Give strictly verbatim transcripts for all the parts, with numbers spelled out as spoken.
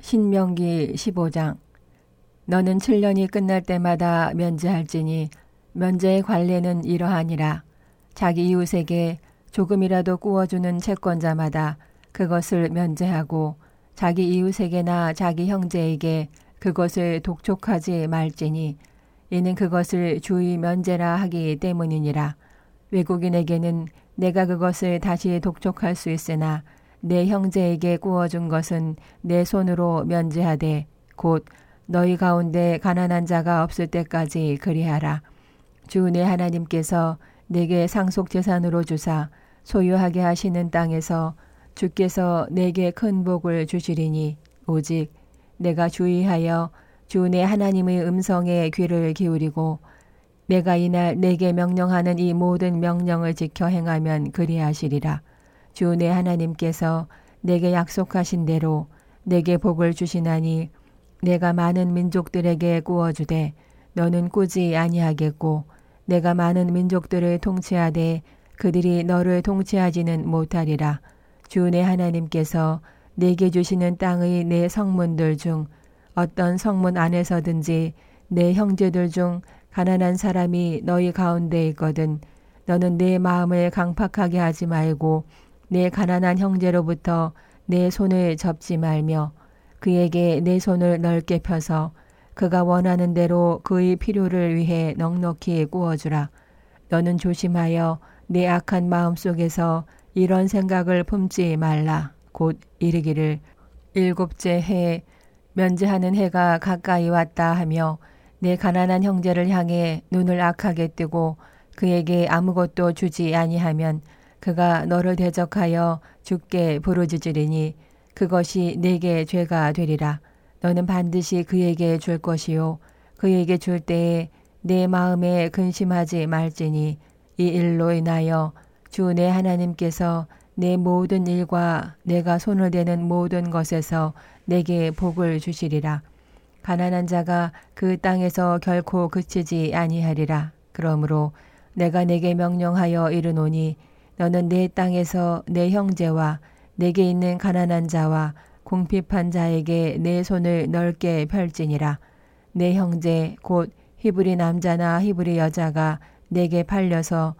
신명기 십오 장. 너는 칠 년이 끝날 때마다 면제할지니 면제의 관례는 이러하니라. 자기 이웃에게 조금이라도 구워주는 채권자마다 그것을 면제하고 자기 이웃에게나 자기 형제에게 그것을 독촉하지 말지니 이는 그것을 주의 면제라 하기 때문이니라. 외국인에게는 내가 그것을 다시 독촉할 수 있으나 내 형제에게 구워준 것은 내 손으로 면제하되 곧 너희 가운데 가난한 자가 없을 때까지 그리하라. 주 내 하나님께서 내게 상속재산으로 주사 소유하게 하시는 땅에서 주께서 내게 큰 복을 주시리니 오직 내가 주의하여 주 내 하나님의 음성에 귀를 기울이고 내가 이날 내게 명령하는 이 모든 명령을 지켜 행하면 그리하시리라. 주 내 하나님께서 내게 약속하신 대로 내게 복을 주시나니 내가 많은 민족들에게 구워주되 너는 꾸지 아니하겠고 내가 많은 민족들을 통치하되 그들이 너를 통치하지는 못하리라. 주 내 하나님께서 내게 주시는 땅의 내 성문들 중 어떤 성문 안에서든지 내 형제들 중 가난한 사람이 너희 가운데 있거든 너는 내 마음을 강팍하게 하지 말고 내 가난한 형제로부터 내 손을 접지 말며 그에게 내 손을 넓게 펴서 그가 원하는 대로 그의 필요를 위해 넉넉히 구워주라. 너는 조심하여 내 악한 마음 속에서 이런 생각을 품지 말라. 곧 이르기를 일곱째 해에 면제하는 해가 가까이 왔다 하며 내 가난한 형제를 향해 눈을 악하게 뜨고 그에게 아무것도 주지 아니하면 그가 너를 대적하여 죽게 부르짖으리니 그것이 내게 죄가 되리라. 너는 반드시 그에게 줄 것이요 그에게 줄 때에 내 마음에 근심하지 말지니 이 일로 인하여 주 내 하나님께서 내 모든 일과 내가 손을 대는 모든 것에서 내게 복을 주시리라. 가난한 자가 그 땅에서 결코 그치지 아니하리라. 그러므로 내가 내게 명령하여 이르노니 너는 내 땅에서 내 형제와 내게 있는 가난한 자와 궁핍한 자에게 내 손을 넓게 펼지니라. 내 형제 곧 히브리 남자나 히브리 여자가 내게 팔려서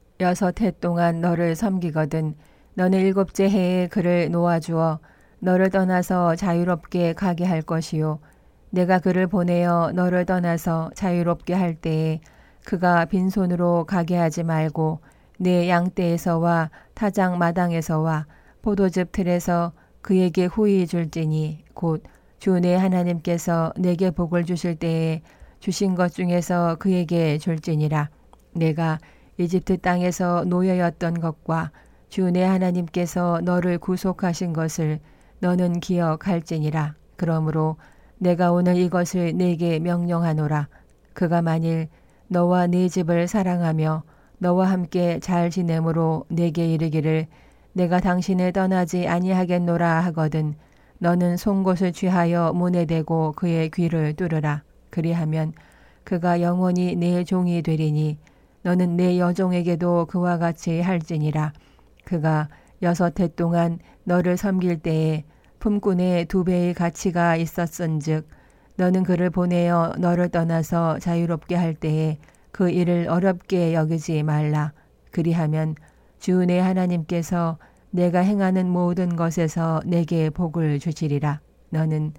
여섯 해 동안 너를 섬기거든 너는 일곱째 해에 그를 놓아주어 너를 떠나서 자유롭게 가게 할 것이요 내가 그를 보내어 너를 떠나서 자유롭게 할 때에 그가 빈손으로 가게 하지 말고 내 양떼에서와 타작 마당에서와 포도즙 틀에서 그에게 후히 줄지니 곧 주 내 하나님께서 내게 복을 주실 때에 주신 것 중에서 그에게 줄지니라. 내가 이집트 땅에서 노예였던 것과 주 내 하나님께서 너를 구속하신 것을 너는 기억할지니라. 그러므로 내가 오늘 이것을 내게 명령하노라. 그가 만일 너와 네 집을 사랑하며 너와 함께 잘 지내므로 내게 이르기를 내가 당신을 떠나지 아니하겠노라 하거든 너는 송곳을 취하여 문에 대고 그의 귀를 뚫으라. 그리하면 그가 영원히 내 종이 되리니 너는 내 여종에게도 그와 같이 할지니라. 그가 여섯 해 동안 너를 섬길 때에 품꾼의 두 배의 가치가 있었은즉 너는 그를 보내어 너를 떠나서 자유롭게 할 때에 그 일을 어렵게 여기지 말라. 그리하면 주 내 하나님께서 내가 행하는 모든 것에서 내게 복을 주시리라. 너는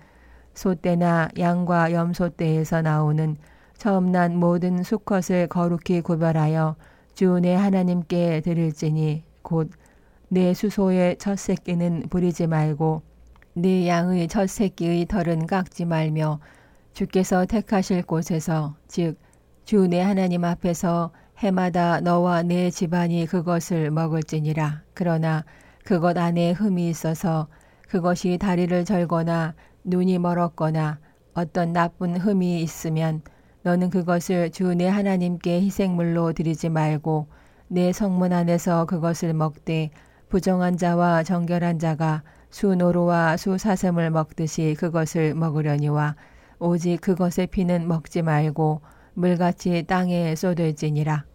소떼나 양과 염소떼에서 나오는 처음 난 모든 수컷을 거룩히 구별하여 주 내 하나님께 드릴지니 곧 내 수소의 첫 새끼는 부리지 말고 네 양의 첫 새끼의 털은 깎지 말며 주께서 택하실 곳에서 즉 주 내 하나님 앞에서 해마다 너와 내 집안이 그것을 먹을지니라. 그러나 그것 안에 흠이 있어서 그것이 다리를 절거나 눈이 멀었거나 어떤 나쁜 흠이 있으면 너는 그것을 주 내 하나님께 희생물로 드리지 말고 내 성문 안에서 그것을 먹되 부정한 자와 정결한 자가 수노루와 수사슴을 먹듯이 그것을 먹으려니와 오직 그것의 피는 먹지 말고 물같이 땅에 쏟을지니라.